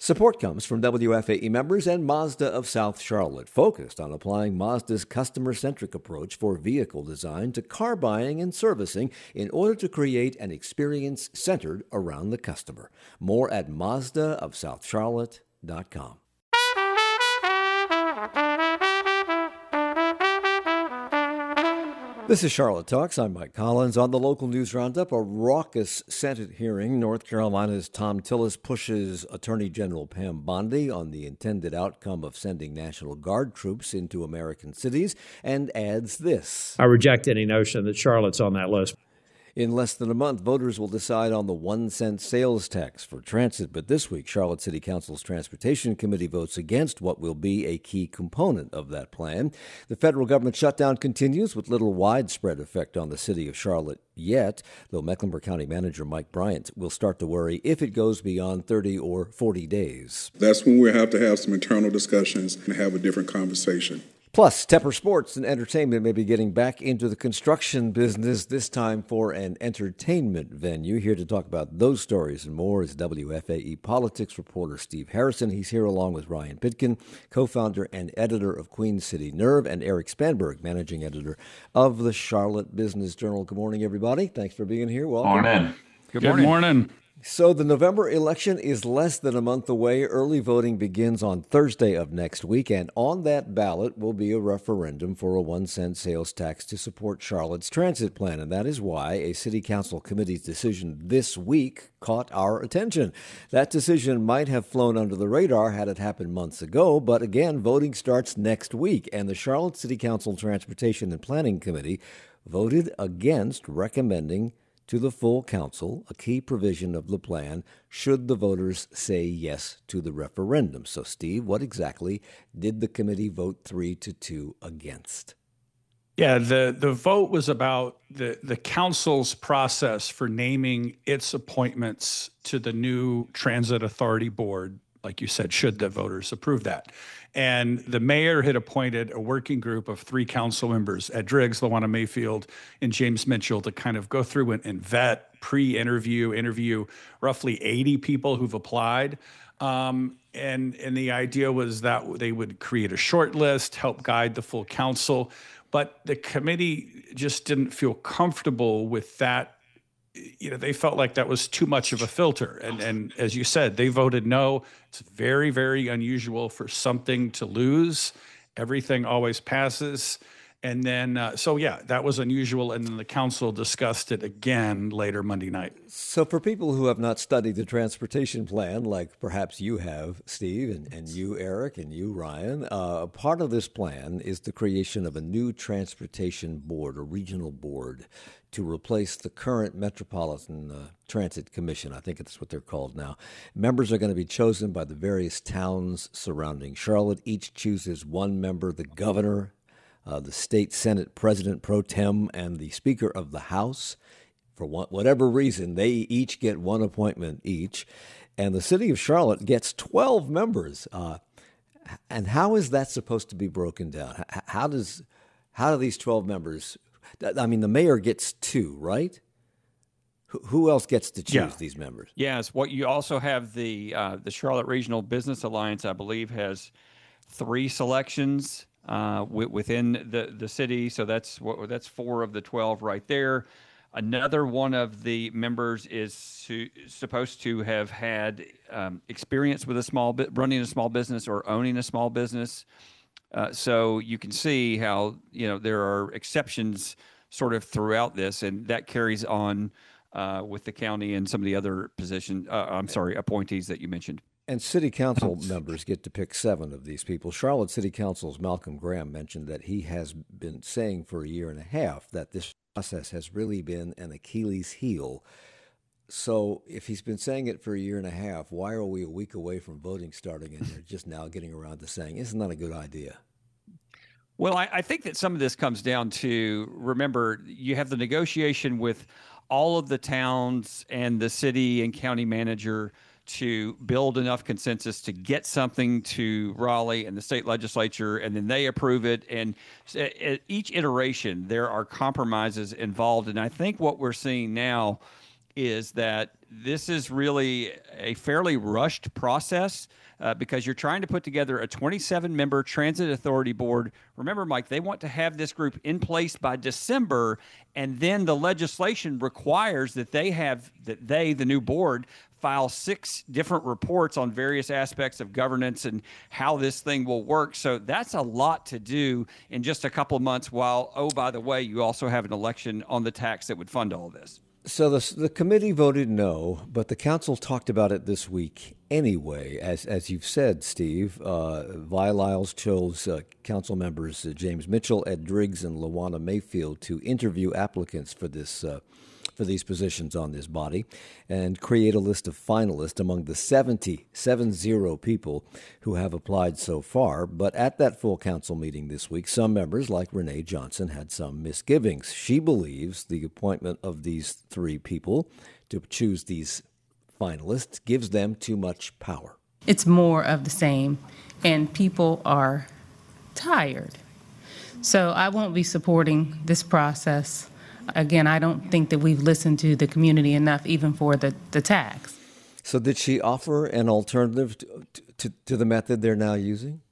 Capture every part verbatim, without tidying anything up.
Support comes from W F A E members and Mazda of South Charlotte, focused on applying Mazda's customer-centric approach for vehicle design to car buying and servicing in order to create an experience centered around the customer. More at Mazda of South Charlotte dot com. This is Charlotte Talks. I'm Mike Collins. On the local news roundup, a raucous Senate hearing. North Carolina's Thom Tillis pushes Attorney General Pam Bondi on the intended outcome of sending National Guard troops into American cities and adds this. I reject any notion that Charlotte's on that list. In less than a month, voters will decide on the one cent sales tax for transit. But this week, Charlotte City Council's Transportation Committee votes against what will be a key component of that plan. The federal government shutdown continues with little widespread effect on the city of Charlotte yet, though Mecklenburg County Manager Mike Bryant will start to worry if it goes beyond thirty or forty days. That's when we'll have to have some internal discussions and have a different conversation. Plus, Tepper Sports and Entertainment may be getting back into the construction business, this time for an entertainment venue. Here to talk about those stories and more is W F A E politics reporter Steve Harrison. He's here along with Ryan Pitkin, co-founder and editor of Queen City Nerve, and Eric Spanberg, managing editor of the Charlotte Business Journal. Good morning, everybody. Thanks for being here. Welcome. Morning. Good morning. Good morning. So the November election is less than a month away. Early voting begins on Thursday of next week, and on that ballot will be a referendum for a one cent sales tax to support Charlotte's transit plan. And that is why a city council committee's decision this week caught our attention. That decision might have flown under the radar had it happened months ago, but again, voting starts next week, and the Charlotte City Council Transportation and Planning Committee voted against recommending to the full council a key provision of the plan should the voters say yes to the referendum. So, Steve, what exactly did the committee vote three to two against? Yeah, the, the vote was about the, the council's process for naming its appointments to the new Transit Authority Board, like you said, should the voters approve that. And the mayor had appointed a working group of three council members, Ed Driggs, LaWanna Mayfield, and James Mitchell, to kind of go through and, and vet, pre-interview, interview roughly eighty people who've applied. Um, and, and the idea was that they would create a short list, help guide the full council. But the committee just didn't feel comfortable with that. You know, they felt like that was too much of a filter. And, and as you said, they voted no. It's very, very unusual for something to lose. Everything always passes. And then, uh, so yeah, that was unusual. And then the council discussed it again later Monday night. So for people who have not studied the transportation plan, like perhaps you have, Steve, and, and you, Eric, and you, Ryan, uh, part of this plan is the creation of a new transportation board, a regional board, to replace the current Metropolitan uh, Transit Commission. I think that's what they're called now. Members are going to be chosen by the various towns surrounding Charlotte. Each chooses one member, the governor, uh, the state Senate President pro tem, and the Speaker of the House. For one, whatever reason, they each get one appointment each. And the city of Charlotte gets twelve members. Uh, and how is that supposed to be broken down? How does how do these twelve members... I mean, the mayor gets two, right? Who else gets to choose yeah. these members? Yes. What you also have the uh, the Charlotte Regional Business Alliance, I believe, has three selections uh, w- within the, the city. So that's what that's four of the twelve right there. Another one of the members is to, supposed to have had um, experience with a small bit, running a small business or owning a small business. Uh, so you can see how, you know, there are exceptions sort of throughout this, and that carries on uh, with the county and some of the other positions, uh, I'm sorry, appointees that you mentioned. And city council members get to pick seven of these people. Charlotte City Council's Malcolm Graham mentioned that he has been saying for a year and a half that this process has really been an Achilles heel. So if he's been saying it for a year and a half, why are we a week away from voting starting and they're just now getting around to saying, isn't that a good idea? Well, I, I think that some of this comes down to, remember, you have the negotiation with all of the towns and the city and county manager to build enough consensus to get something to Raleigh and the state legislature, and then they approve it. And at each iteration, there are compromises involved. And I think what we're seeing now is that this is really a fairly rushed process uh, because you're trying to put together a twenty-seven member transit authority board. Remember, Mike, they want to have this group in place by December, and then the legislation requires that they have that they, the new board, file six different reports on various aspects of governance and how this thing will work. So that's a lot to do in just a couple of months while, oh, by the way, you also have an election on the tax that would fund all this. So the, the committee voted no, but the council talked about it this week anyway. As as you've said, Steve, uh, Vi Lyles chose uh, council members uh, James Mitchell, Ed Driggs, and Lawana Mayfield to interview applicants for this uh, for these positions on this body and create a list of finalists among the seventy, seven zero people who have applied so far. But at that full council meeting this week, some members, like Renee Johnson, had some misgivings. She believes the appointment of these three people to choose these finalists gives them too much power. It's more of the same, and people are tired. So I won't be supporting this process. Again, I don't think that we've listened to the community enough, even for the, the tax. So did she offer an alternative to, to, to the method they're now using?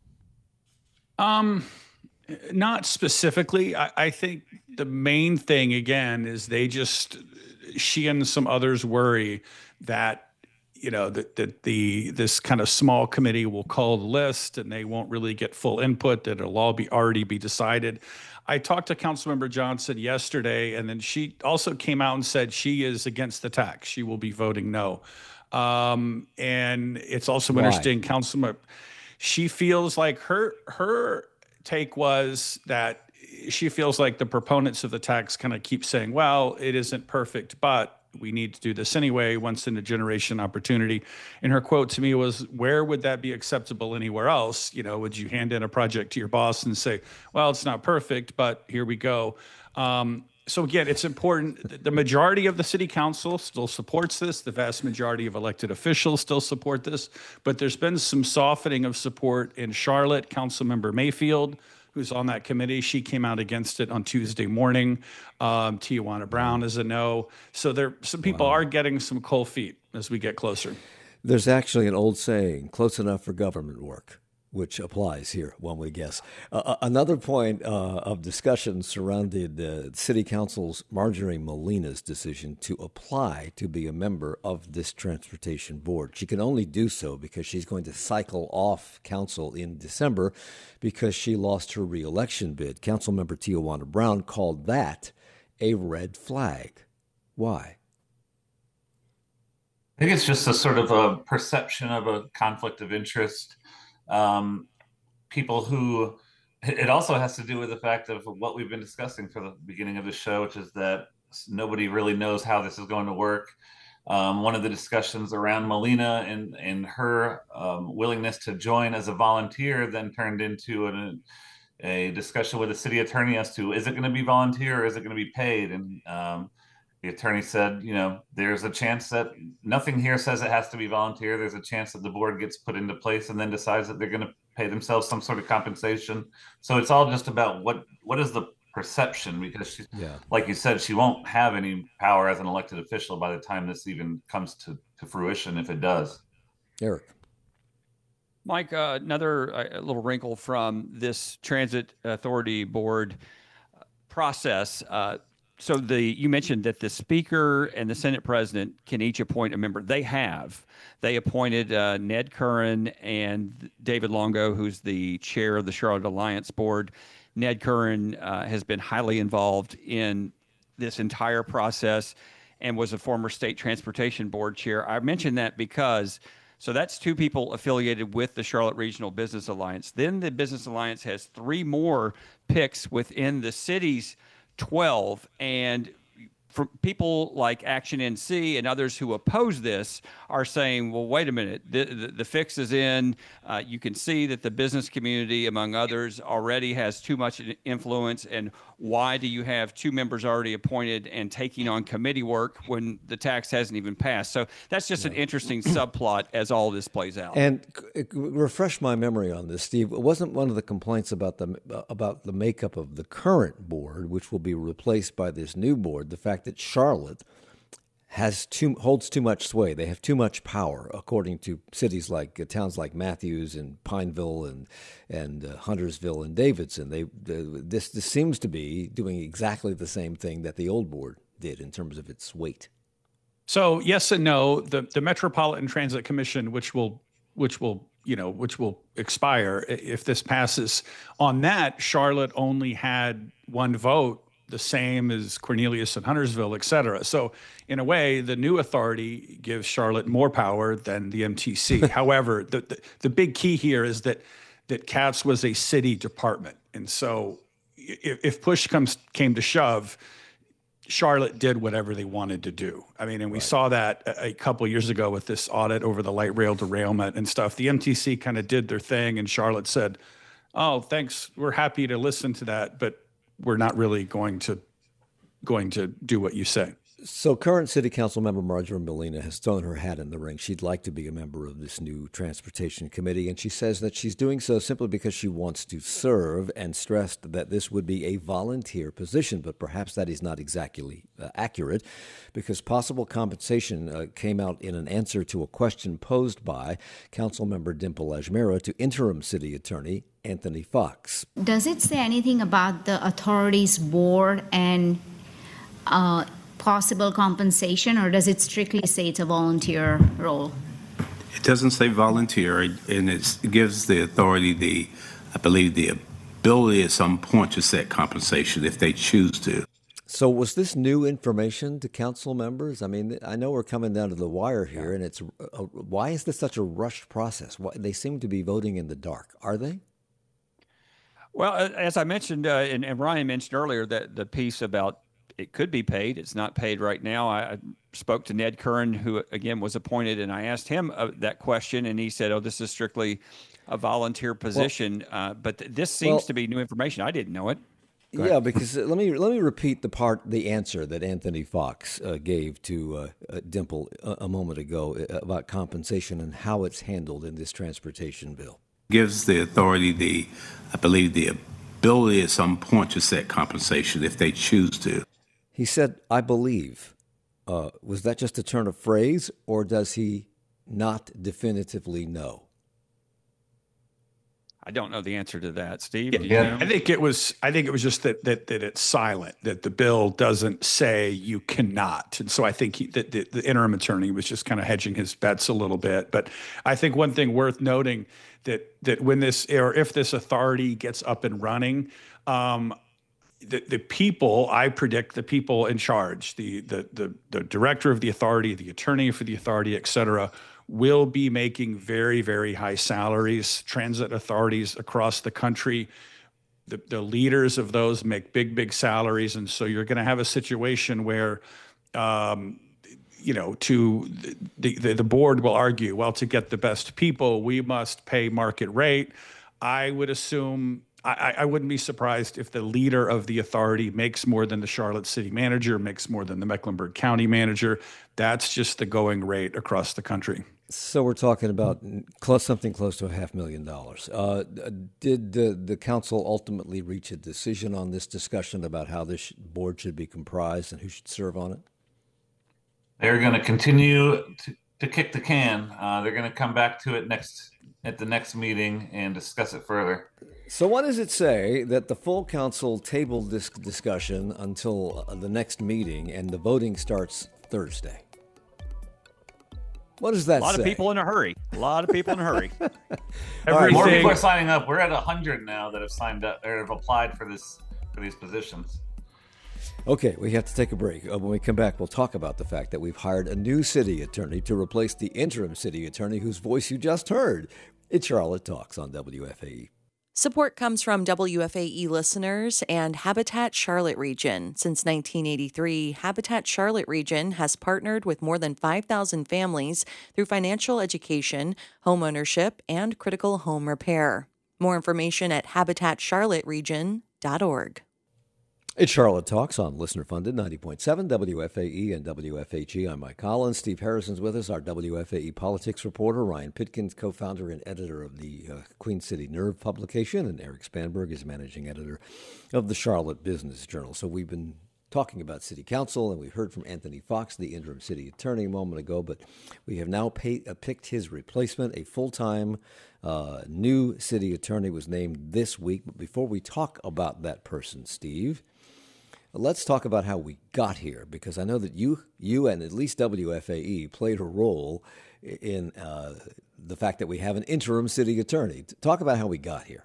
Um, not specifically. I, I think the main thing, again, is they just, she and some others worry that, you know, that, that the this kind of small committee will call the list and they won't really get full input, that it'll all be already be decided. I talked to Councilmember Johnson yesterday, and then she also came out and said she is against the tax. She will be voting no. Um, and it's also Why? interesting, Councilmember, she feels like her her take was that she feels like the proponents of the tax kind of keep saying, well, it isn't perfect, but we need to do this anyway, once in a generation opportunity. And her quote to me was, where would that be acceptable anywhere else? You know, would you hand in a project to your boss and say, well, it's not perfect, but here we go. Um, so again, it's important. The majority of the city council still supports this. The vast majority of elected officials still support this, but there's been some softening of support in Charlotte. Councilmember Mayfield, who's on that committee, she came out against it on Tuesday morning. Um, Tijuana Brown is a no. So there, some people wow. are getting some cold feet as we get closer. There's actually an old saying, close enough for government work, which applies here, one would guess. Uh, another point uh, of discussion surrounded the City Council's Marjorie Molina's decision to apply to be a member of this transportation board. She can only do so because she's going to cycle off council in December because she lost her reelection bid. Councilmember Tijuana Brown called that a red flag. Why? I think it's just a sort of a perception of a conflict of interest. Um, people who, it also has to do with the fact of what we've been discussing for the beginning of the show, which is that nobody really knows how this is going to work. Um, one of the discussions around Molina and, and her um, willingness to join as a volunteer then turned into an, a discussion with the city attorney as to, is it going to be volunteer or is it going to be paid? And um, the attorney said, you know, there's a chance that nothing here says it has to be volunteer. There's a chance that the board gets put into place and then decides that they're going to pay themselves some sort of compensation. So it's all just about what what is the perception, because she, yeah. like you said, she won't have any power as an elected official by the time this even comes to, to fruition, if it does. Eric. Mike, uh, another uh, little wrinkle from this Transit Authority Board process. Uh, So the you mentioned that the Speaker and the Senate President can each appoint a member. They have. They appointed uh, Ned Curran and David Longo, who's the chair of the Charlotte Alliance Board. Ned Curran uh, has been highly involved in this entire process and was a former State Transportation Board chair. I mention that because, so that's two people affiliated with the Charlotte Regional Business Alliance. Then the Business Alliance has three more picks within the city's twelve, and for people like Action N C and others who oppose this are saying, well, wait a minute, the, the, the fix is in. Uh, you can see that the business community, among others, already has too much influence, and why do you have two members already appointed and taking on committee work when the tax hasn't even passed? So that's just yeah. an interesting subplot as all this plays out. And refresh my memory on this, Steve. It wasn't one of the complaints about the about the makeup of the current board, which will be replaced by this new board, the fact that Charlotte has too holds too much sway. They have too much power, according to cities like uh, towns like Matthews and Pineville and and uh, Huntersville and Davidson. They uh, this this seems to be doing exactly the same thing that the old board did in terms of its weight. So yes and no. The the Metropolitan Transit Commission, which will which will you know which will expire if this passes, on that Charlotte only had one vote, the same as Cornelius and Huntersville, et cetera. So in a way, the new authority gives Charlotte more power than the M T C. However, the, the the big key here is that that C A T S was a city department, and so if, if push comes came to shove, Charlotte did whatever they wanted to do. I mean, and we right. saw that a, a couple of years ago with this audit over the light rail derailment and stuff. The M T C kind of did their thing, and Charlotte said, "Oh, thanks. We're happy to listen to that, but we're not really going to going to do what you say." So current City Council member Marjorie Molina has thrown her hat in the ring. She'd like to be a member of this new Transportation Committee, and she says that she's doing so simply because she wants to serve, and stressed that this would be a volunteer position. But perhaps that is not exactly uh, accurate, because possible compensation uh, came out in an answer to a question posed by Councilmember Dimple Ajmera to interim city attorney Anthony Fox. Does it say anything about the authority's board and uh, possible compensation, or does it strictly say it's a volunteer role? It doesn't say volunteer, and it gives the authority the, I believe, the ability at some point to set compensation if they choose to. So was this new information to council members? I mean, I know we're coming down to the wire here, and it's uh, why is this such a rushed process? Why, they seem to be voting in the dark. Are they? Well, as I mentioned, uh, and, and Ryan mentioned earlier, that the piece about it could be paid. It's not paid right now. I, I spoke to Ned Curran, who, again, was appointed, and I asked him uh, that question, and he said, oh, this is strictly a volunteer position. Well, uh, but th- this seems well, to be new information. I didn't know it. Yeah, because uh, let me let me repeat the part, the answer that Anthony Fox uh, gave to uh, uh, Dimple a, a moment ago about compensation and how it's handled in this transportation bill. Gives the authority the, I believe, the ability at some point to set compensation if they choose to. He said, I believe. Uh, was that just a turn of phrase, or does he not definitively know? I don't know the answer to that, Steve. Yeah, yeah. I think it was. I think it was just that that that it's silent. That the bill doesn't say you cannot, and so I think he, that the, the interim attorney was just kind of hedging his bets a little bit. But I think one thing worth noting that that when this or if this authority gets up and running, um, the the people, I predict the people in charge, the the the the director of the authority, the attorney for the authority, et cetera, will be making very, very high salaries. Transit authorities across the country, the, the leaders of those make big, big salaries. And so you're going to have a situation where, um, you know, to the, the, the board will argue, well, to get the best people, we must pay market rate. I would assume, I, I wouldn't be surprised if the leader of the authority makes more than the Charlotte city manager, makes more than the Mecklenburg County manager. That's just the going rate across the country. So we're talking about close, something close to a half million dollars. Uh, did the, the council ultimately reach a decision on this discussion about how this board should be comprised and who should serve on it? They're going to continue to, to kick the can. Uh, they're going to come back to it next at the next meeting and discuss it further. So what does it say that the full council tabled this discussion until the next meeting and the voting starts Thursday? What does that say? A lot say? of people in a hurry. A lot of people in a hurry. Right, more people are signing up. We're at one hundred now that have signed up or have applied for this for these positions. Okay, we have to take a break. Uh, when we come back, we'll talk about the fact that we've hired a new city attorney to replace the interim city attorney whose voice you just heard. It's Charlotte Talks on W F A E. Support comes from W F A E listeners and Habitat Charlotte Region. Since nineteen eighty-three, Habitat Charlotte Region has partnered with more than five thousand families through financial education, homeownership, and critical home repair. More information at habitat charlotte region dot org. It's Charlotte Talks on listener-funded ninety point seven W F A E and W F H E. I'm Mike Collins. Steve Harrison's with us, our W F A E politics reporter. Ryan Pitkins, co-founder and editor of the uh, Queen City Nerve publication, and Eric Spanberg is managing editor of the Charlotte Business Journal. So we've been talking about city council, and we heard from Anthony Fox, the interim city attorney, a moment ago, but we have now pay, uh, picked his replacement. A full-time uh, new city attorney was named this week. But before we talk about that person, Steve, let's talk about how we got here, because I know that you, you and at least W F A E played a role in uh, the fact that we have an interim city attorney. Talk about how we got here.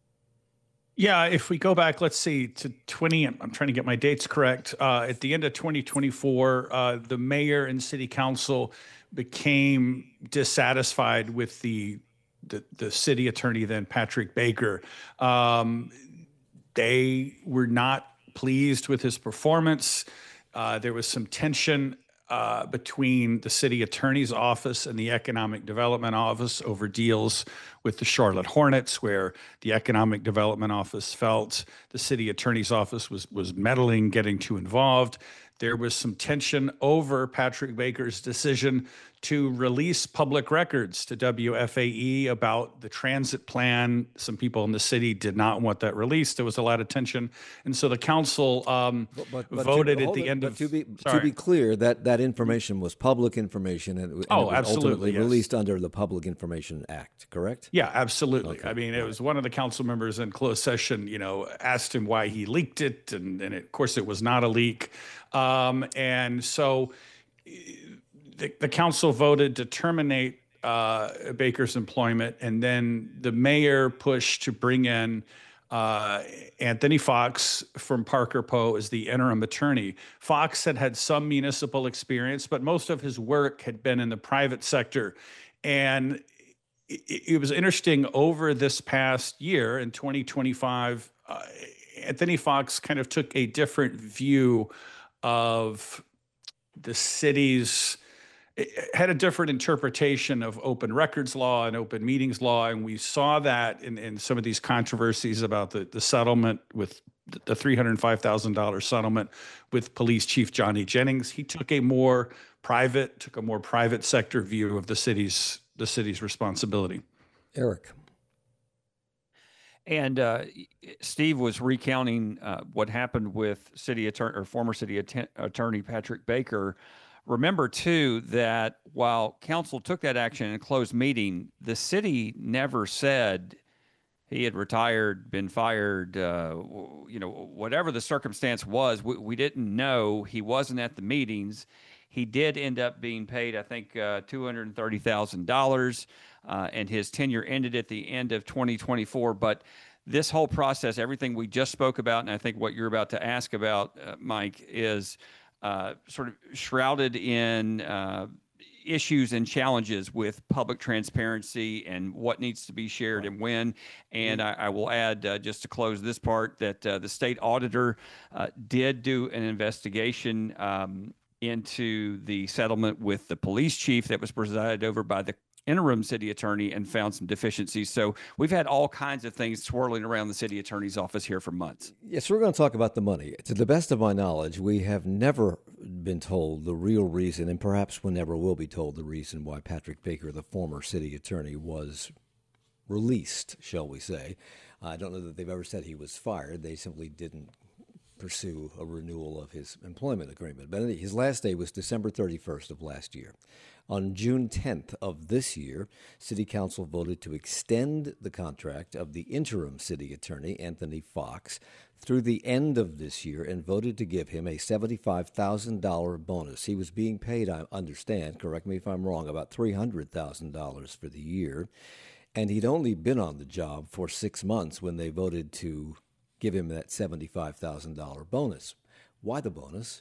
Yeah, if we go back, let's see, to twenty, I'm trying to get my dates correct. Uh, at the end of twenty twenty-four, uh, the mayor and city council became dissatisfied with the the, the city attorney then, Patrick Baker. Um, they were not pleased with his performance. Uh, there was some tension uh, between the city attorney's office and the economic development office over deals with the Charlotte Hornets, where the economic development office felt the city attorney's office was was meddling, getting too involved. There was some tension over Patrick Baker's decision to release public records to W F A E about the transit plan. Some people in the city did not want that released. There was a lot of tension. And so the council um, but, but, but voted to, at the it, end of... To be, to be clear, that, that information was public information and, and oh, it was absolutely, ultimately yes. released under the Public Information Act, correct? Yeah, absolutely. Okay. I mean, it was one of the council members in closed session, you know, asked him why he leaked it. And, and it, of course, it was not a leak. Um, and so the, the council voted to terminate uh, Baker's employment, and then the mayor pushed to bring in uh, Anthony Fox from Parker Poe as the interim attorney. Fox had had some municipal experience, but most of his work had been in the private sector. And it, it was interesting, over this past year in twenty twenty-five, uh, Anthony Fox kind of took a different view of the city's, had a different interpretation of open records law and open meetings law. And we saw that in, in some of these controversies about the, the settlement with the three hundred five thousand dollars settlement with Police Chief Johnny Jennings. He took a more private, took a more private sector view of the city's, the city's responsibility. Eric. And uh, Steve was recounting uh, what happened with city attorney or former city att- attorney Patrick Baker. Remember, too, that while council took that action in a closed meeting, the city never said he had retired, been fired, uh, you know, whatever the circumstance was. We, we didn't know. He wasn't at the meetings. He did end up being paid, I think, uh, two hundred thirty thousand dollars, uh, and his tenure ended at the end of twenty twenty-four. But this whole process, everything we just spoke about, and I think what you're about to ask about, uh, Mike, is uh, sort of shrouded in uh, issues and challenges with public transparency and what needs to be shared and when. And I, I will add, uh, just to close this part, that uh, the state auditor uh, did do an investigation um, into the settlement with the police chief that was presided over by the interim city attorney and found some deficiencies. So we've had all kinds of things swirling around the city attorney's office here for months. Yes, we're going to talk about the money. To the best of my knowledge, we have never been told the real reason, and perhaps we never will be told the reason why Patrick Baker, the former city attorney, was released, shall we say. I don't know that they've ever said he was fired. They simply didn't pursue a renewal of his employment agreement. But his last day was December thirty-first of last year. On June tenth of this year, City Council voted to extend the contract of the interim city attorney, Anthony Fox, through the end of this year and voted to give him a seventy-five thousand dollars bonus. He was being paid, I understand, correct me if I'm wrong, about three hundred thousand dollars for the year. And he'd only been on the job for six months when they voted to give him that seventy-five thousand dollars bonus. Why the bonus?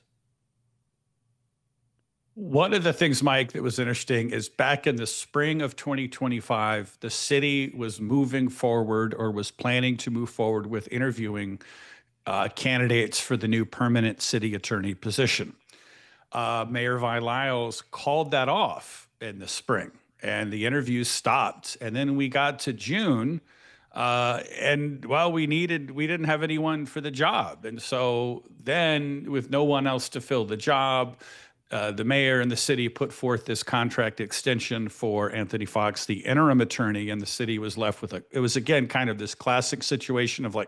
One of the things, Mike, that was interesting is back in the spring of twenty twenty-five, the city was moving forward or was planning to move forward with interviewing uh, candidates for the new permanent city attorney position. Uh, Mayor Vi Lyles called that off in the spring, and the interviews stopped. And then we got to June, Uh, and well, we needed, we didn't have anyone for the job. And so then, with no one else to fill the job, uh, the mayor and the city put forth this contract extension for Anthony Fox, the interim attorney, and the city was left with a, it was again kind of this classic situation of like,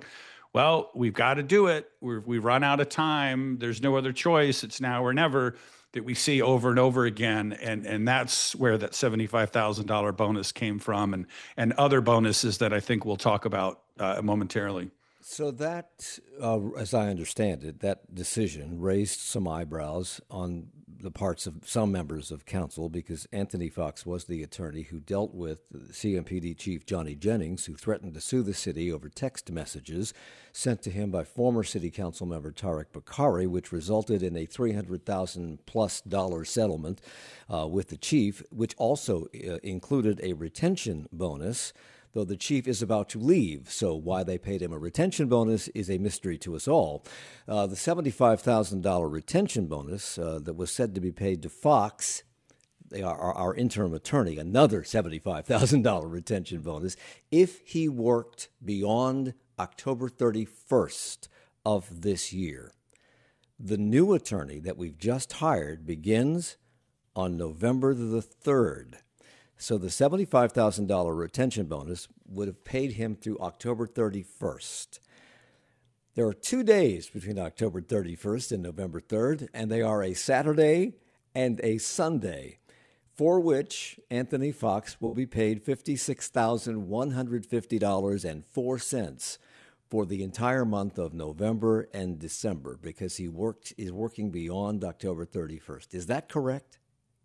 well, we've got to do it. We've, we run out of time. There's no other choice. It's now or never, that we see over and over again. And, and that's where that seventy-five thousand dollars bonus came from, and, and other bonuses that I think we'll talk about uh, momentarily. So that, uh, as I understand it, that decision raised some eyebrows on the parts of some members of council, because Anthony Fox was the attorney who dealt with C M P D Chief Johnny Jennings, who threatened to sue the city over text messages sent to him by former city council member Tariq Bakari, which resulted in a three hundred thousand plus dollar settlement uh, with the chief, which also uh, included a retention bonus, though the chief is about to leave. So why they paid him a retention bonus is a mystery to us all. Uh, the seventy-five thousand dollars retention bonus uh, that was said to be paid to Fox, they are our, our interim attorney, another seventy-five thousand dollars retention bonus, if he worked beyond October thirty-first of this year. The new attorney that we've just hired begins on November the third. So the seventy-five thousand dollars retention bonus would have paid him through October thirty-first. There are two days between October thirty-first and November third, and they are a Saturday and a Sunday, for which Anthony Fox will be paid fifty-six thousand one hundred fifty dollars and four cents for the entire month of November and December, because he worked is working beyond October thirty-first. Is that correct?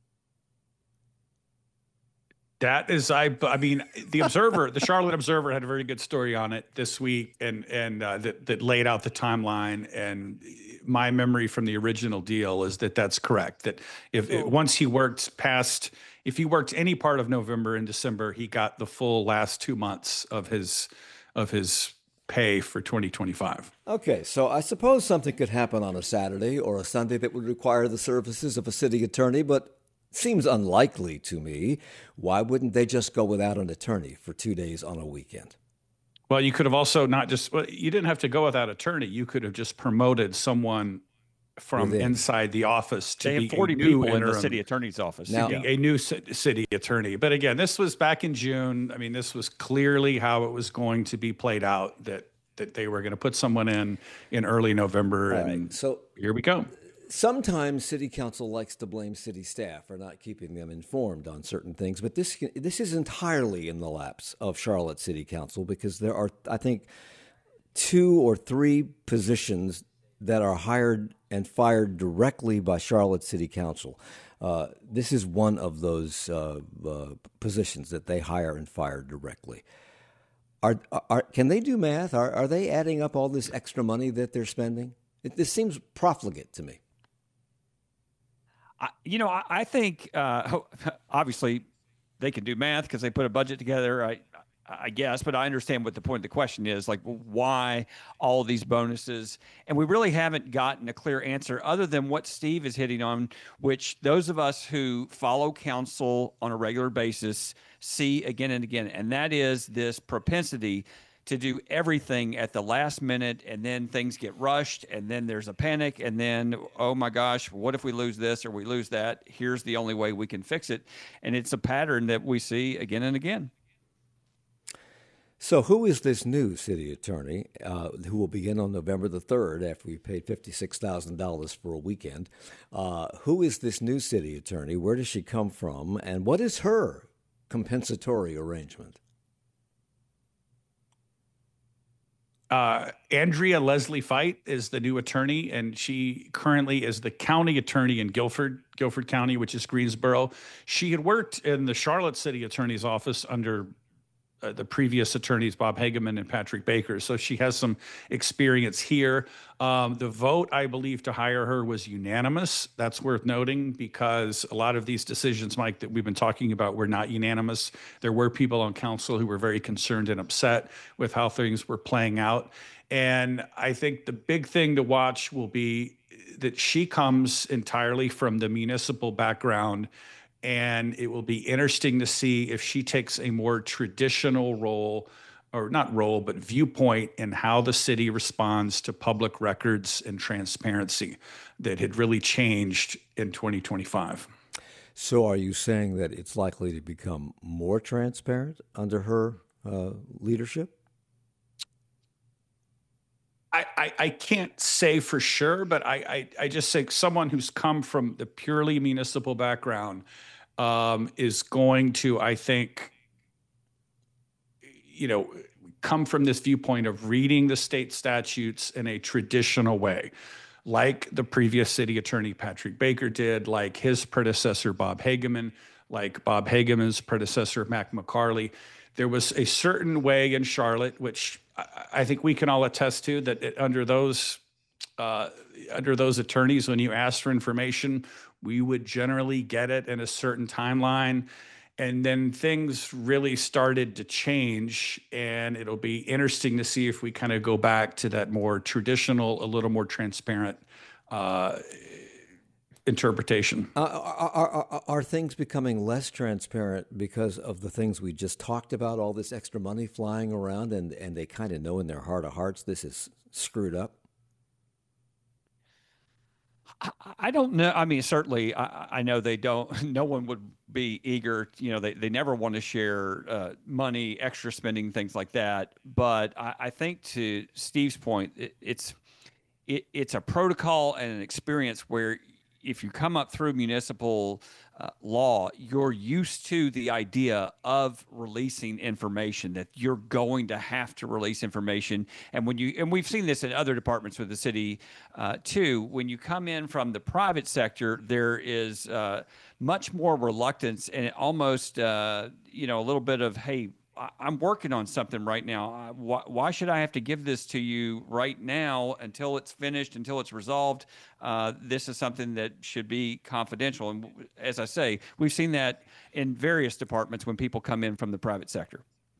That is, I, I mean, the Observer, the Charlotte Observer had a very good story on it this week, and and uh, that that laid out the timeline. And my memory from the original deal is that that's correct. That if it, once he worked past, if he worked any part of November and December, he got the full last two months of his of his pay for twenty twenty-five. Okay, so I suppose something could happen on a Saturday or a Sunday that would require the services of a city attorney, but seems unlikely to me. Why wouldn't they just go without an attorney for two days on a weekend? Well, you could have also not just, well, you didn't have to go without attorney. You could have just promoted someone from Within. inside the office to They be have forty a new people in interim, the city attorney's office. Now- to be a new ci- city attorney. But again, this was back in June. I mean, this was clearly how it was going to be played out, that that they were going to put someone in in early November. All and right, so here we go. sometimes city council likes to blame city staff for not keeping them informed on certain things, but this this is entirely in the laps of Charlotte City Council, because there are, I think, two or three positions that are hired and fired directly by Charlotte City Council. Uh, this is one of those uh, uh, positions that they hire and fire directly. Are, are can they do math? Are are they adding up all this extra money that they're spending? It, this seems profligate to me. I, you know, I, I think uh, obviously they can do math because they put a budget together, I, I guess, but I understand what the point of the question is, like why all these bonuses? And we really haven't gotten a clear answer other than what Steve is hitting on, which those of us who follow council on a regular basis see again and again, and that is this propensity to do everything at the last minute, and then things get rushed, and then there's a panic, and then, oh my gosh, what if we lose this or we lose that? Here's the only way we can fix it. And it's a pattern that we see again and again. So who is this new city attorney uh, who will begin on November the third after we paid fifty-six thousand dollars for a weekend? Uh, who is this new city attorney? Where does she come from? And what is her compensatory arrangement? Uh, Andrea Leslie Fight is the new attorney, and she currently is the county attorney in Guilford, Guilford County, which is Greensboro. She had worked in the Charlotte City Attorney's office under uh, the previous attorneys, Bob Hageman and Patrick Baker. So she has some experience here. Um, the vote, I believe, to hire her was unanimous. That's worth noting, because a lot of these decisions, Mike, that we've been talking about were not unanimous. There were people on council who were very concerned and upset with how things were playing out. And I think the big thing to watch will be that she comes entirely from the municipal background, and it will be interesting to see if she takes a more traditional role, or not role, but viewpoint in how the city responds to public records and transparency that had really changed in twenty twenty-five. So are you saying that it's likely to become more transparent under her uh, leadership? I, I, I can't say for sure, but I, I, I just think someone who's come from the purely municipal background um, is going to, I think, you know, come from this viewpoint of reading the state statutes in a traditional way, like the previous city attorney Patrick Baker did, like his predecessor Bob Hageman, like Bob Hageman's predecessor Mac McCarley. There was a certain way in Charlotte, which I think we can all attest to, that it, under those uh, under those attorneys, when you asked for information, we would generally get it in a certain timeline. And then things really started to change, and it'll be interesting to see if we kind of go back to that more traditional, a little more transparent uh, interpretation. Uh, are, are, are things becoming less transparent because of the things we just talked about, all this extra money flying around, and, and they kind of know in their heart of hearts this is screwed up? I don't know. I mean, certainly, I, I know they don't. No one would be eager. You know, they, they never want to share uh, money, extra spending, things like that. But I, I think, to Steve's point, it, it's it, it's a protocol and an experience where if you come up through municipal uh, law, you're used to the idea of releasing information, that you're going to have to release information. And when you, and we've seen this in other departments with the city uh, too, when you come in from the private sector, there is uh, much more reluctance and almost, uh, you know, a little bit of, hey, I'm working on something right now. Why, why should I have to give this to you right now until it's finished, until it's resolved? Uh, this is something that should be confidential. And as I say, we've seen that in various departments when people come in from the private sector.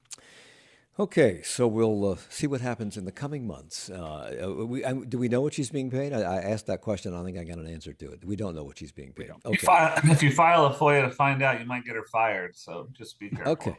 Okay, so we'll uh, see what happens in the coming months. Uh, we, I, do we know what she's being paid? I, I asked that question. I don't think I got an answer to it. We don't know what she's being paid. Okay. You file, if you file a FOIA to find out, you might get her fired. So just be careful. Okay.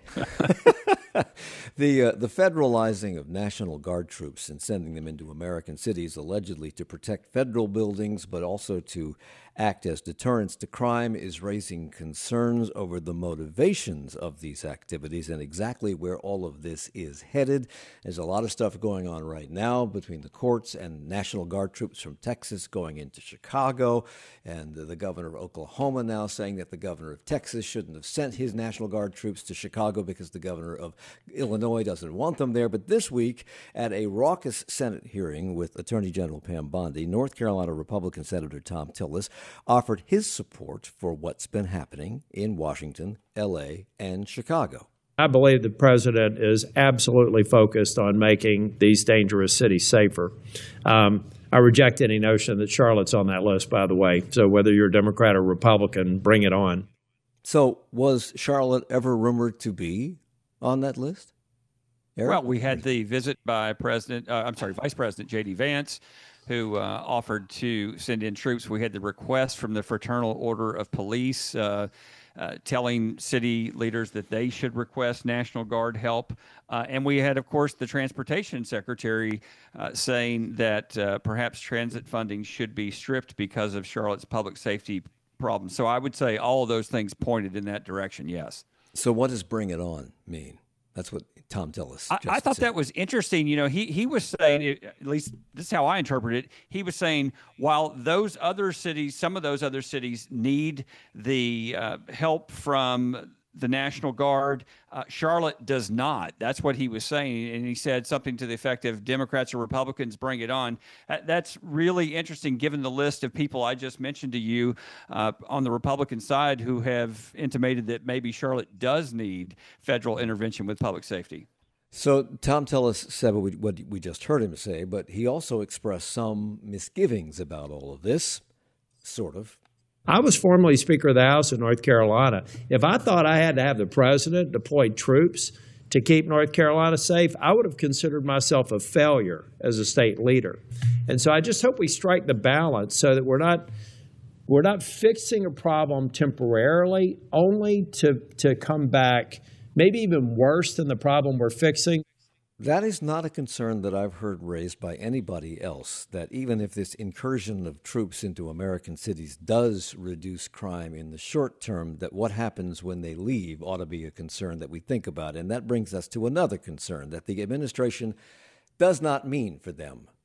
the uh, the federalizing of National Guard troops and sending them into American cities, allegedly to protect federal buildings, but also to act as deterrents to crime, is raising concerns over the motivations of these activities and exactly where all of this is headed. There's a lot of stuff going on right now between the courts and National Guard troops from Texas going into Chicago, and the governor of Oklahoma now saying that the governor of Texas shouldn't have sent his National Guard troops to Chicago because the governor of Illinois doesn't want them there. But this week, at a raucous Senate hearing with Attorney General Pam Bondi, North Carolina Republican Senator Thom Tillis offered his support for what's been happening in Washington, L A, and Chicago. I believe the president is absolutely focused on making these dangerous cities safer. Um, I reject any notion that Charlotte's on that list, by the way. So whether you're Democrat or Republican, bring it on. So was Charlotte ever rumored to be on that list? Eric? Well, we had the visit by President, uh, I'm sorry, Vice President J D Vance, who uh, offered to send in troops. We had the request from the Fraternal Order of Police uh, uh, telling city leaders that they should request National Guard help. Uh, and we had, of course, the Transportation Secretary uh, saying that uh, perhaps transit funding should be stripped because of Charlotte's public safety problems. So I would say all of those things pointed in that direction, yes. So what does bring it on mean? That's what Thom Tillis I, I thought said. That was interesting. You know, he he was saying, at least this is how I interpret it, he was saying while those other cities, some of those other cities need the uh, help from the National Guard, uh, Charlotte does not. That's what he was saying. And he said something to the effect of Democrats or Republicans, bring it on. Uh, that's really interesting given the list of people I just mentioned to you uh, on the Republican side who have intimated that maybe Charlotte does need federal intervention with public safety. So Thom Tillis said what we, what we just heard him say, but he also expressed some misgivings about all of this, sort of. I was formerly Speaker of the House in North Carolina. If I thought I had to have the president deploy troops to keep North Carolina safe, I would have considered myself a failure as a state leader. And so I just hope we strike the balance so that we're not we're not fixing a problem temporarily, only to, to come back maybe even worse than the problem we're fixing. That is not a concern that I've heard raised by anybody else, that even if this incursion of troops into American cities does reduce crime in the short term, that what happens when they leave ought to be a concern that we think about. And that brings us to another concern that the administration does not mean for them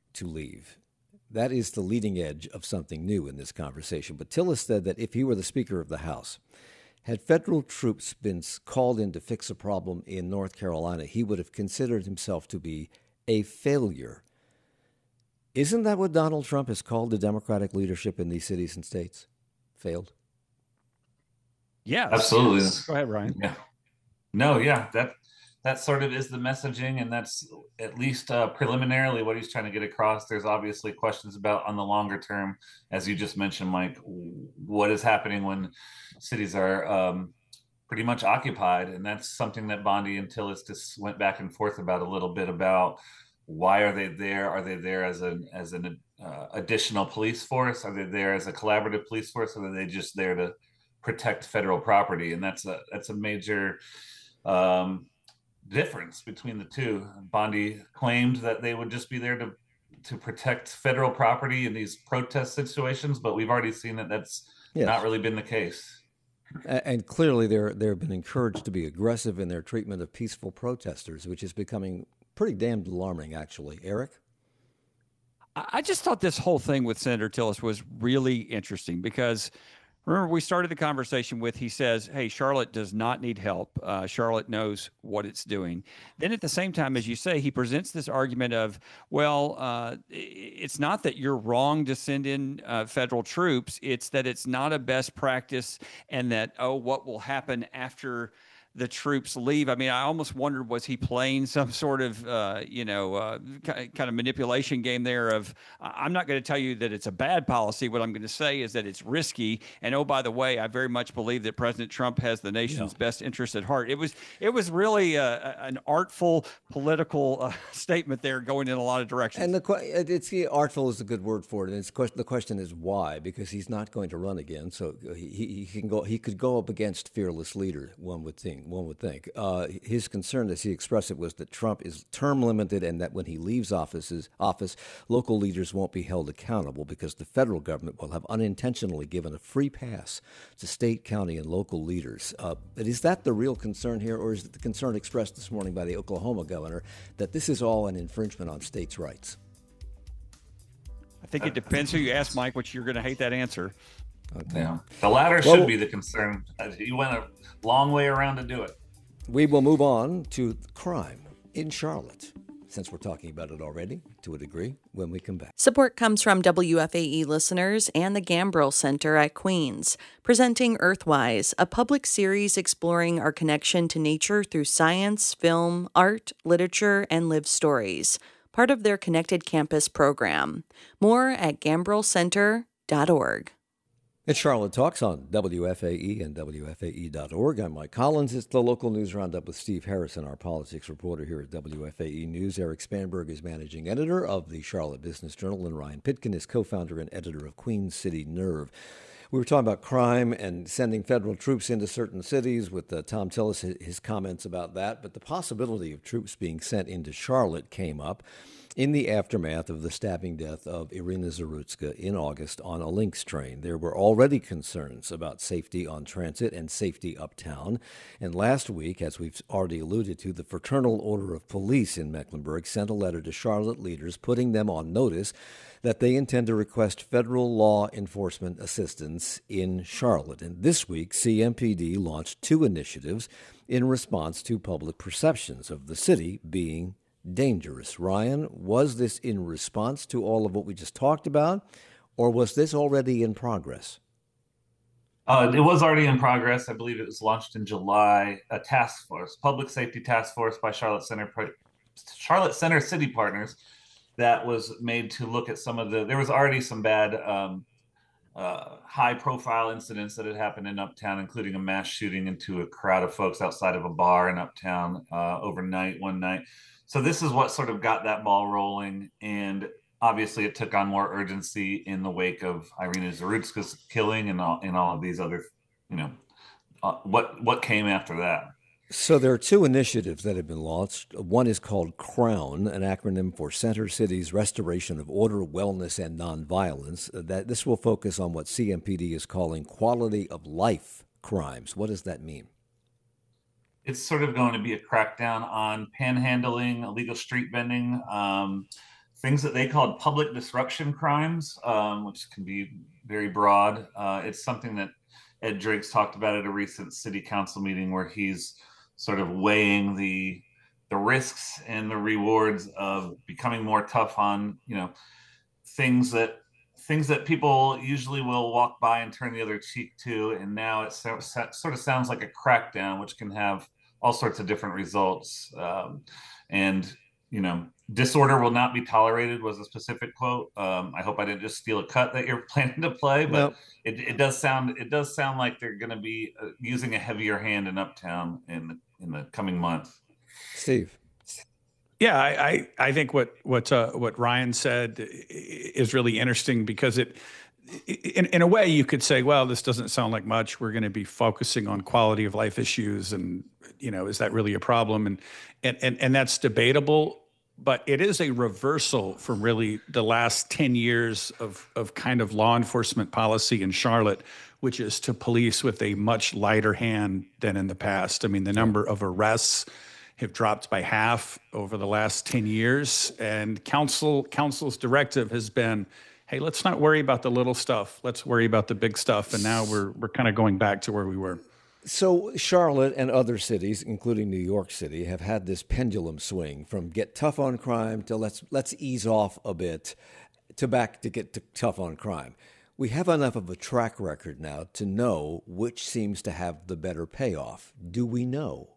to leave. That is the leading edge of something new in this conversation. But Tillis said that if he were the Speaker of the House, had federal troops been called in to fix a problem in North Carolina, he would have considered himself to be a failure. Isn't that what Donald Trump has called the Democratic leadership in these cities and states? Failed? Yeah, absolutely. Yes. Go ahead, Ryan. Yeah. No, yeah, that that sort of is the messaging, and that's at least uh, preliminarily what he's trying to get across. There's obviously questions about on the longer term, as you just mentioned, Mike, what is happening when cities are um, pretty much occupied, and that's something that Bondi and Tillis just went back and forth about a little bit about. Why are they there? Are they there as an as an uh, additional police force? Are they there as a collaborative police force? Or are they just there to protect federal property? And that's a that's a major um, difference between the two. Bondi claimed that they would just be there to to protect federal property in these protest situations, but we've already seen that that's yes. not really been the case. And clearly, they're they've been encouraged to be aggressive in their treatment of peaceful protesters, which is becoming pretty damned alarming, actually. Eric? I just thought this whole thing with Senator Tillis was really interesting because remember, we started the conversation with, he says, hey, Charlotte does not need help. Uh, Charlotte knows what it's doing. Then at the same time, as you say, he presents this argument of, well, uh, it's not that you're wrong to send in uh, federal troops. It's that it's not a best practice and that, oh, what will happen after the troops leave. I mean, I almost wondered, was he playing some sort of, uh, you know, uh, kind of manipulation game there of, I'm not going to tell you that it's a bad policy. What I'm going to say is that it's risky. And oh, by the way, I very much believe that President Trump has the nation's yeah. best interest at heart. It was it was really a, an artful political uh, statement there going in a lot of directions. And the it's artful is a good word for it. And it's the question is why? Because he's not going to run again. So he, he can go. He could go up against fearless leader, one would think. One would think. Uh, his concern, as he expressed it, was that Trump is term limited and that when he leaves offices, office, local leaders won't be held accountable because the federal government will have unintentionally given a free pass to state, county, and local leaders. Uh, but is that the real concern here, or is it the concern expressed this morning by the Oklahoma governor that this is all an infringement on states' rights? I think it depends who you ask, Mike, which you're going to hate that answer. Okay. Yeah. The latter well, should be the concern. You went a long way around to do it. We will move on to crime in Charlotte, since we're talking about it already, to a degree, when we come back. Support comes from W F A E listeners and the Gambrill Center at Queens, presenting Earthwise, a public series exploring our connection to nature through science, film, art, literature, and lived stories, part of their Connected Campus program. More at gambrill center dot org. It's Charlotte Talks on W F A E and W F A E dot org. I'm Mike Collins. It's the local news roundup with Steve Harrison, our politics reporter here at W F A E News. Eric Spanberg is managing editor of the Charlotte Business Journal, and Ryan Pitkin is co-founder and editor of Queen City Nerve. We were talking about crime and sending federal troops into certain cities with uh, Tom Tillis, his comments about that, but the possibility of troops being sent into Charlotte came up in the aftermath of the stabbing death of Irina Zarutska in August on a Lynx train. There were already concerns about safety on transit and safety uptown. And last week, as we've already alluded to, the Fraternal Order of Police in Mecklenburg sent a letter to Charlotte leaders putting them on notice that they intend to request federal law enforcement assistance in Charlotte. And this week, C M P D launched two initiatives in response to public perceptions of the city being dangerous. Ryan, was this in response to all of what we just talked about, or was this already in progress? Uh, it was already in progress. I believe it was launched in July. A task force, public safety task force by Charlotte Center, Charlotte Center City Partners, that was made to look at some of the. There was already some bad, um, uh, high-profile incidents that had happened in Uptown, including a mass shooting into a crowd of folks outside of a bar in Uptown uh, overnight one night. So this is what sort of got that ball rolling, and obviously it took on more urgency in the wake of Irina Zarutska's killing and all, and all of these other, you know, uh, what what came after that. So there are two initiatives that have been launched. One is called CROWN, an acronym for Center City's Restoration of Order, Wellness, and Nonviolence. That this will focus on what C M P D is calling quality of life crimes. What does that mean? It's sort of going to be a crackdown on panhandling, illegal street vending, um, things that they called public disruption crimes, um, which can be very broad. Uh, it's something that Ed Drake's talked about at a recent city council meeting where he's sort of weighing the the risks and the rewards of becoming more tough on, you know, things that things that people usually will walk by and turn the other cheek to. And now it so, so, sort of sounds like a crackdown, which can have all sorts of different results. Um, and, you know, disorder will not be tolerated was a specific quote. Um, I hope I didn't just steal a cut that you're planning to play, but Nope. it, it does sound it does sound like they're going to be uh, using a heavier hand in Uptown in the, in the coming month. Steve. Yeah, I, I, I think what what uh, what Ryan said is really interesting because it, in in a way, you could say, well, this doesn't sound like much. We're going to be focusing on quality of life issues, and you know, is that really a problem? And and and and that's debatable. But it is a reversal from really the last ten years of of kind of law enforcement policy in Charlotte, which is to police with a much lighter hand than in the past. I mean, the number of arrests have dropped by half over the last ten years. And council council's directive has been, hey, let's not worry about the little stuff. Let's worry about the big stuff. And now we're we're kind of going back to where we were. So Charlotte and other cities, including New York City, have had this pendulum swing from get tough on crime to let's let's ease off a bit to back to get to tough on crime. We have enough of a track record now to know which seems to have the better payoff. Do we know?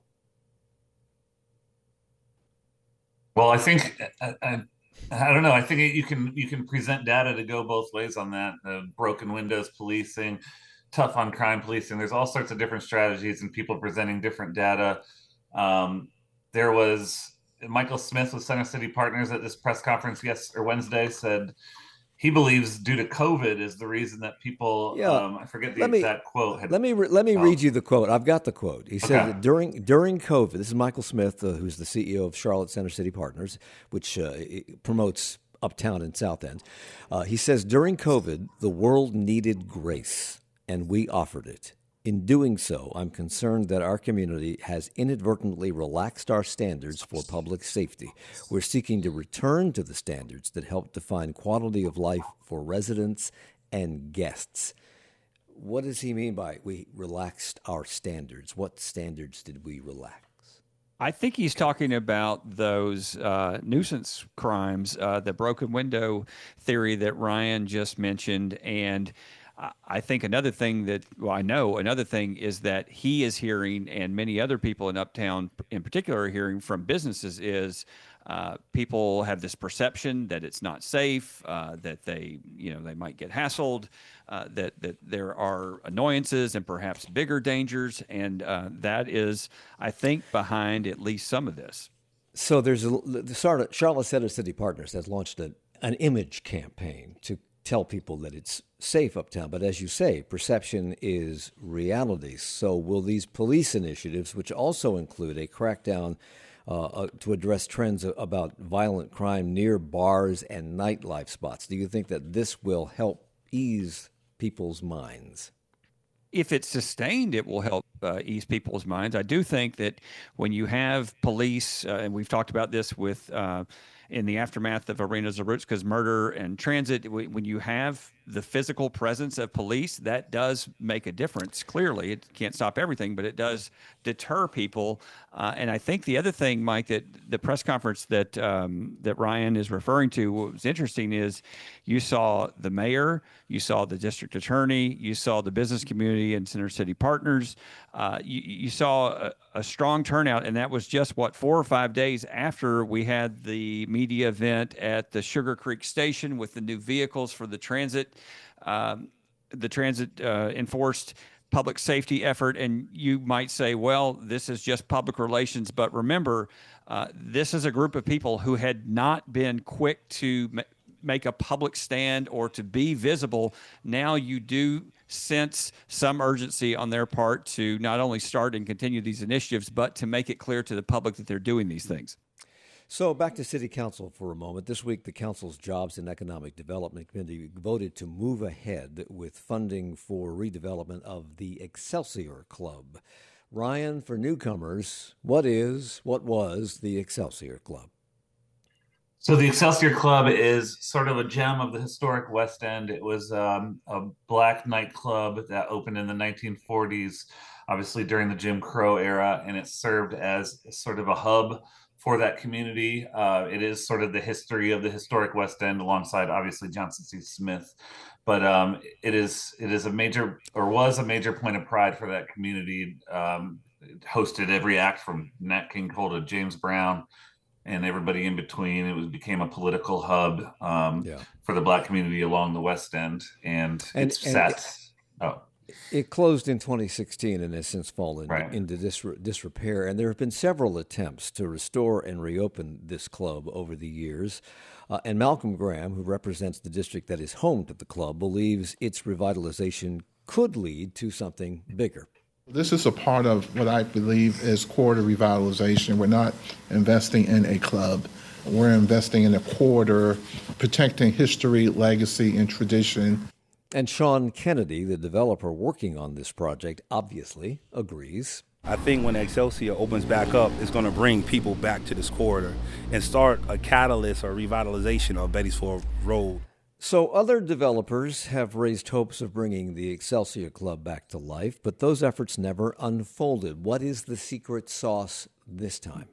Well, I think I, I, I don't know. I think you can you can present data to go both ways on that. Uh, broken windows policing, tough on crime policing. There's all sorts of different strategies and people presenting different data. Um, there was Michael Smith with Center City Partners at this press conference yes or Wednesday said he believes due to COVID is the reason that people, yeah. um, I forget the let exact me, quote. Had, let me re- let me oh. read you the quote. I've got the quote. He said Okay. that during during COVID, this is Michael Smith, uh, who's the C E O of Charlotte Center City Partners, which uh, promotes Uptown and South End. Uh, he says, during COVID, the world needed grace, and we offered it. In doing so, I'm concerned that our community has inadvertently relaxed our standards for public safety. We're seeking to return to the standards that help define quality of life for residents and guests. What does he mean by we relaxed our standards? What standards did we relax? I think he's talking about those uh, nuisance crimes, uh, the broken window theory that Ryan just mentioned, and I think another thing that, well, I know another thing is that he is hearing, and many other people in Uptown in particular are hearing from businesses, is uh, people have this perception that it's not safe, uh, that they, you know, they might get hassled, uh, that that there are annoyances and perhaps bigger dangers, and uh, that is, I think, behind at least some of this. So there's a, the Charlotte, Charlotte Center City Partners has launched a, an image campaign to tell people that it's safe uptown. But as you say, perception is reality. So will these police initiatives, which also include a crackdown uh, uh, to address trends about violent crime near bars and nightlife spots, do you think that this will help ease people's minds? If it's sustained, it will help uh, ease people's minds. I do think that when you have police, uh, and we've talked about this with uh, in the aftermath of Irina Zarutska's murder and transit, when you have the physical presence of police, that does make a difference. Clearly, it can't stop everything, but it does deter people. Uh, and I think the other thing, Mike, that the press conference that um, that Ryan is referring to, what was interesting is you saw the mayor, you saw the district attorney, you saw the business community and Center City Partners. Uh, you, you saw a, a strong turnout, and that was just, what, four or five days after we had the media event at the Sugar Creek Station with the new vehicles for the transit, um, the transit uh, enforced public safety effort. And you might say, well, this is just public relations. But remember, uh, this is a group of people who had not been quick to ma- make a public stand or to be visible. Now you do sense some urgency on their part to not only start and continue these initiatives, but to make it clear to the public that they're doing these things. So back to City Council for a moment. This week, the Council's Jobs and Economic Development Committee voted to move ahead with funding for redevelopment of the Excelsior Club. Ryan, for newcomers, what is, what was the Excelsior Club? So the Excelsior Club is sort of a gem of the historic West End. It was um, a black nightclub that opened in the nineteen forties, obviously during the Jim Crow era, and it served as sort of a hub for that community. Uh, it is sort of the history of the historic West End, alongside obviously Johnson C. Smith. But um, it is it is a major, or was a major point of pride for that community. Um, it hosted every act from Nat King Cole to James Brown, and everybody in between. It was became a political hub um, yeah. for the black community along the West End, and, and it's and sat. It, oh, it closed in twenty sixteen and has since fallen right. into dis- disrepair. And there have been several attempts to restore and reopen this club over the years. Uh, and Malcolm Graham, who represents the district that is home to the club, believes its revitalization could lead to something bigger. This is a part of what I believe is core to revitalization. We're not investing in a club. We're investing in a corridor, protecting history, legacy, and tradition. And Sean Kennedy, the developer working on this project, obviously agrees. I think when Excelsior opens back up, it's going to bring people back to this corridor and start a catalyst or revitalization of Beatties-Ford Road. So other developers have raised hopes of bringing the Excelsior Club back to life, but those efforts never unfolded. What is the secret sauce this time?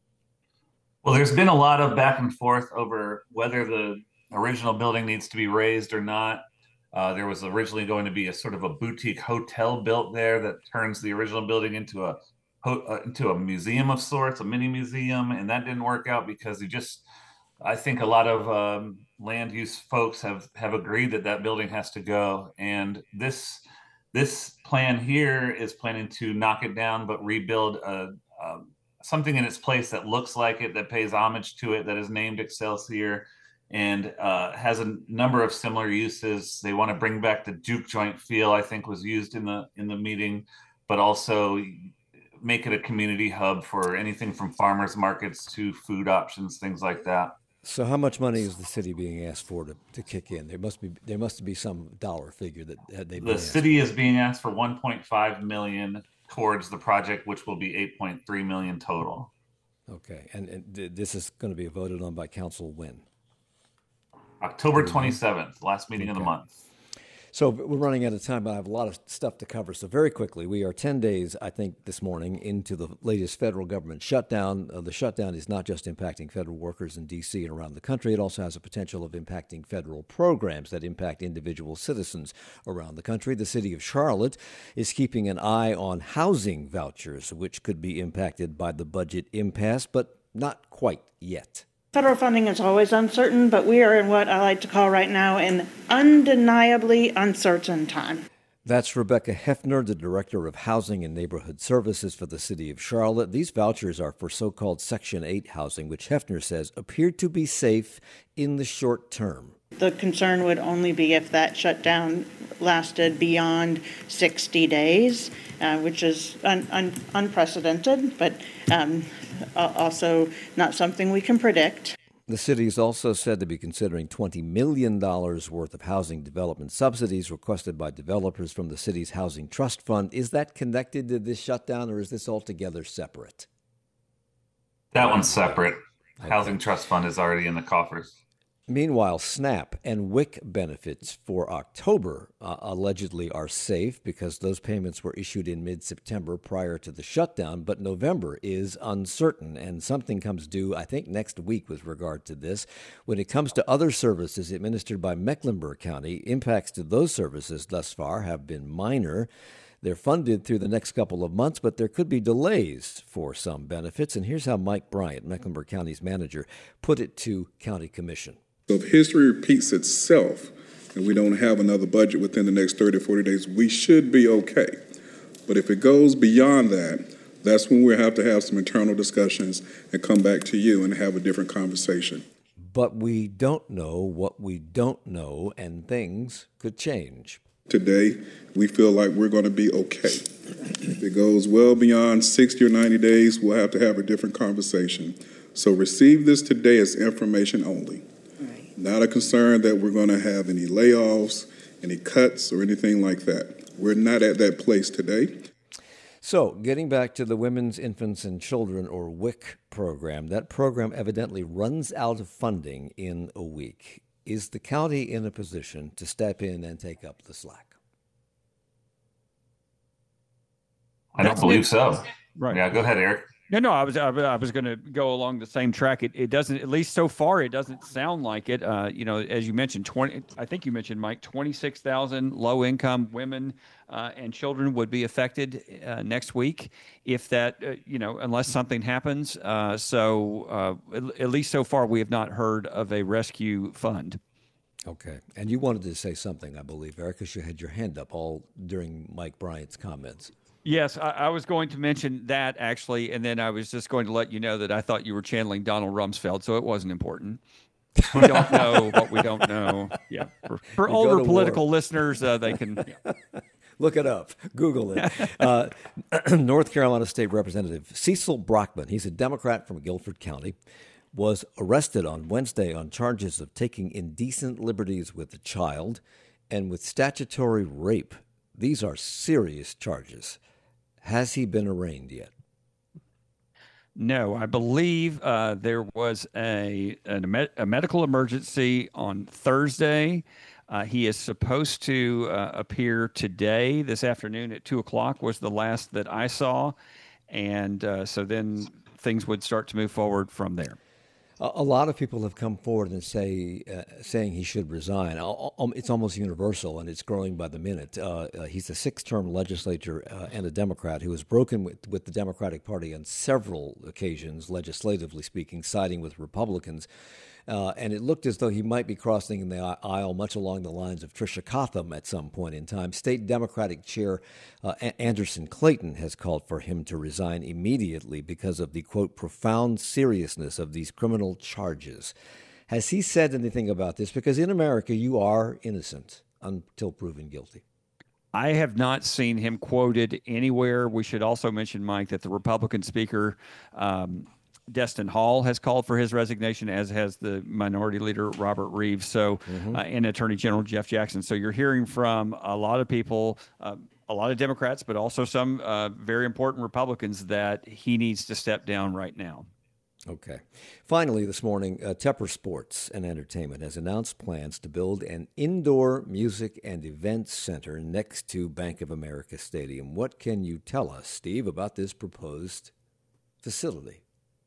Well, there's been a lot of back and forth over whether the original building needs to be raised or not. Uh, there was originally going to be a sort of a boutique hotel built there that turns the original building into a uh, into a museum of sorts, a mini museum, and that didn't work out because you just, I think a lot of um, land use folks have have agreed that that building has to go, and this this plan here is planning to knock it down but rebuild a, a, something in its place that looks like it, that pays homage to it, that is named Excelsior, and uh, has a number of similar uses. They want to bring back the juke joint feel, I think was used in the in the meeting, but also make it a community hub for anything from farmers markets to food options, things like that. So how much money is the city being asked for to, to kick in? There must be there must be some dollar figure that they. The city is being asked for one point five million dollars towards the project, which will be eight point three million dollars total. Okay, and, and this is going to be voted on by council when? October twenty-seventh, last meeting okay. of the month. So we're running out of time, but I have a lot of stuff to cover. So very quickly, we are ten days, I think, this morning into the latest federal government shutdown. Uh, the shutdown is not just impacting federal workers in D C and around the country. It also has a potential of impacting federal programs that impact individual citizens around the country. The city of Charlotte is keeping an eye on housing vouchers, which could be impacted by the budget impasse, but not quite yet. Federal funding is always uncertain, but we are in what I like to call right now an undeniably uncertain time. That's Rebecca Hefner, the Director of Housing and Neighborhood Services for the City of Charlotte. These vouchers are for so-called Section eight housing, which Hefner says appeared to be safe in the short term. The concern would only be if that shutdown lasted beyond sixty days, uh, which is un- un- unprecedented, but um, also not something we can predict. The city is also said to be considering twenty million dollars worth of housing development subsidies requested by developers from the city's Housing Trust Fund. Is that connected to this shutdown, or is this altogether separate? That one's separate. Okay. Housing Trust Fund is already in the coffers. Meanwhile, SNAP and WIC benefits for October uh, allegedly are safe because those payments were issued in mid-September prior to the shutdown, but November is uncertain, and something comes due, I think, next week with regard to this. When it comes to other services administered by Mecklenburg County, impacts to those services thus far have been minor. They're funded through the next couple of months, but there could be delays for some benefits, and here's how Mike Bryant, Mecklenburg County's manager, put it to County Commission. So if history repeats itself and we don't have another budget within the next thirty, forty days, we should be okay. But if it goes beyond that, that's when we'll have to have some internal discussions and come back to you and have a different conversation. But we don't know what we don't know, and things could change. Today, we feel like we're going to be okay. If it goes well beyond sixty or ninety days, we'll have to have a different conversation. So receive this today as information only. Not a concern that we're going to have any layoffs, any cuts, or anything like that. We're not at that place today. So, getting back to the Women's, Infants, and Children, or W I C program, that program evidently runs out of funding in a week. Is the county in a position to step in and take up the slack? I don't believe so. Right. Yeah, go ahead, Eric. No, no, I was I, I was going to go along the same track. It, it doesn't, at least so far, it doesn't sound like it. Uh, you know, as you mentioned, twenty. I think you mentioned, Mike, twenty-six thousand low-income women uh, and children would be affected uh, next week if that, uh, you know, unless something happens. Uh, so uh, at, at least so far, we have not heard of a rescue fund. Okay. And you wanted to say something, I believe, Eric, because you had your hand up all during Mike Bryant's comments. Yes, I, I was going to mention that actually, and then I was just going to let you know that I thought you were channeling Donald Rumsfeld, so it wasn't important. We don't know what we don't know. Yeah, for, for older political war. listeners, uh, they can yeah. Look it up, Google it. uh, North Carolina State Representative Cecil Brockman, he's a Democrat from Guilford County, was arrested on Wednesday on charges of taking indecent liberties with a child and with statutory rape. These are serious charges. Has he been arraigned yet? No, I believe uh, there was a, a a medical emergency on Thursday. Uh, he is supposed to uh, appear today, this afternoon at two o'clock was the last that I saw. And uh, so then things would start to move forward from there. A lot of people have come forward and say uh, saying he should resign. It's almost universal, and it's growing by the minute. Uh, uh, he's a six-term legislator uh, and a Democrat who has broken with, with the Democratic Party on several occasions, legislatively speaking, siding with Republicans. Uh, and it looked as though he might be crossing the aisle much along the lines of Tricia Cotham at some point in time. State Democratic Chair uh, Anderson Clayton has called for him to resign immediately because of the, quote, profound seriousness of these criminal charges. Has he said anything about this? Because in America, you are innocent until proven guilty. I have not seen him quoted anywhere. We should also mention, Mike, that the Republican Speaker um, Destin Hall has called for his resignation, as has the Minority Leader Robert Reeves, so mm-hmm. uh, and Attorney General Jeff Jackson. So you're hearing from a lot of people, uh, a lot of Democrats, but also some uh, very important Republicans that he needs to step down right now. Okay. Finally, this morning, uh, Tepper Sports and Entertainment has announced plans to build an indoor music and events center next to Bank of America Stadium. What can you tell us, Steve, about this proposed facility?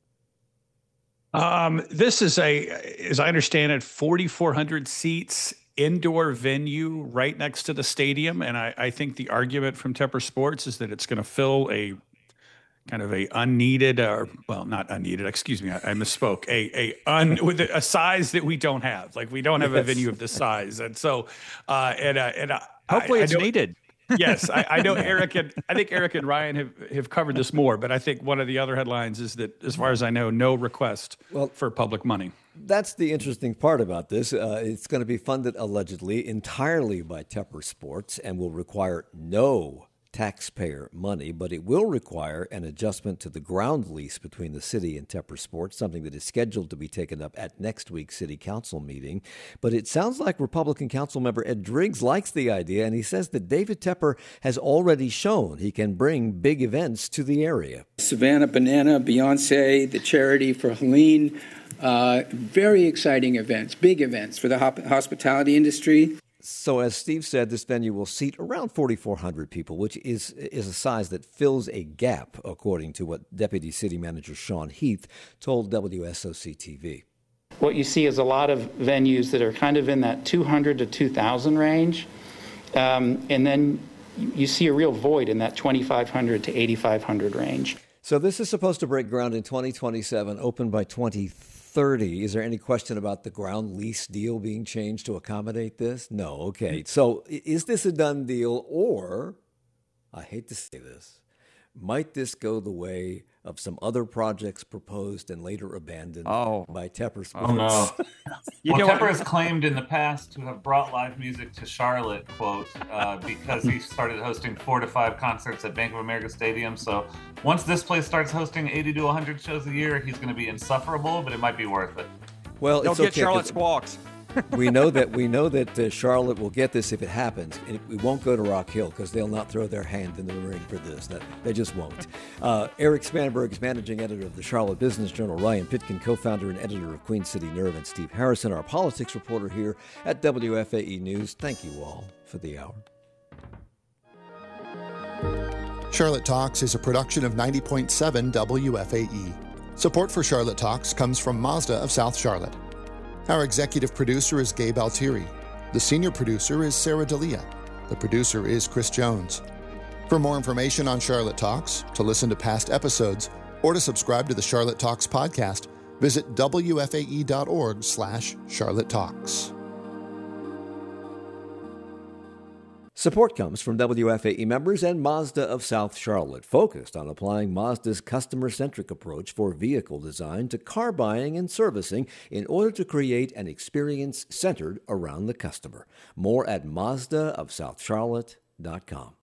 Um, this is a, as I understand it, forty-four hundred seats indoor venue right next to the stadium. And I, I think the argument from Tepper Sports is that it's going to fill a kind of a unneeded, or well, not unneeded, excuse me, I, I misspoke, a a un, with a size that we don't have. Like we don't have yes. a venue of this size. And so, uh, and, uh, and uh, hopefully I, it's I know, needed. Yes, I, I know Eric and I think Eric and Ryan have, have covered this more, but I think one of the other headlines is that, as far as I know, no request well, for public money. That's the interesting part about this. Uh, it's going to be funded allegedly entirely by Tepper Sports and will require no taxpayer money, but it will require an adjustment to the ground lease between the city and Tepper Sports, something that is scheduled to be taken up at next week's city council meeting. But it sounds like Republican council member Ed Driggs likes the idea, and he says that David Tepper has already shown he can bring big events to the area. Savannah Banana, Beyonce, the charity for Helene, uh, very exciting events, big events for the hop- hospitality industry. So as Steve said, this venue will seat around forty-four hundred people, which is is a size that fills a gap, according to what Deputy City Manager Sean Heath told W S O C T V. What you see is a lot of venues that are kind of in that two hundred to two thousand range, um, and then you see a real void in that twenty-five hundred to eighty-five hundred range. So this is supposed to break ground in twenty twenty-seven, open by twenty thirty. Is there any question about the ground lease deal being changed to accommodate this? No. Okay. So is this a done deal, or, I hate to say this, might this go the way of some other projects proposed and later abandoned oh. by Tepper Sports? Oh, no. you well, know, Tepper has claimed in the past to have brought live music to Charlotte, quote, uh, because he started hosting four to five concerts at Bank of America Stadium. So once this place starts hosting eighty to one hundred shows a year, he's going to be insufferable, but it might be worth it. Well, Don't it's get okay, Charlotte Squawks. we know that we know that uh, Charlotte will get this if it happens. It, we won't go to Rock Hill because they'll not throw their hand in the ring for this. That, they just won't. Uh, Eric Spanberg is managing editor of the Charlotte Business Journal. Ryan Pitkin, co-founder and editor of Queen City Nerve, and Steve Harrison, our politics reporter here at W F A E News. Thank you all for the hour. Charlotte Talks is a production of ninety point seven W F A E. Support for Charlotte Talks comes from Mazda of South Charlotte. Our executive producer is Gabe Altieri. The senior producer is Sarah D'Elia. The producer is Chris Jones. For more information on Charlotte Talks, to listen to past episodes, or to subscribe to the Charlotte Talks podcast, visit W F A E dot org slash Charlotte Talks. Support comes from W F A E members and Mazda of South Charlotte, focused on applying Mazda's customer-centric approach for vehicle design to car buying and servicing in order to create an experience centered around the customer. More at Mazda of South Charlotte dot com.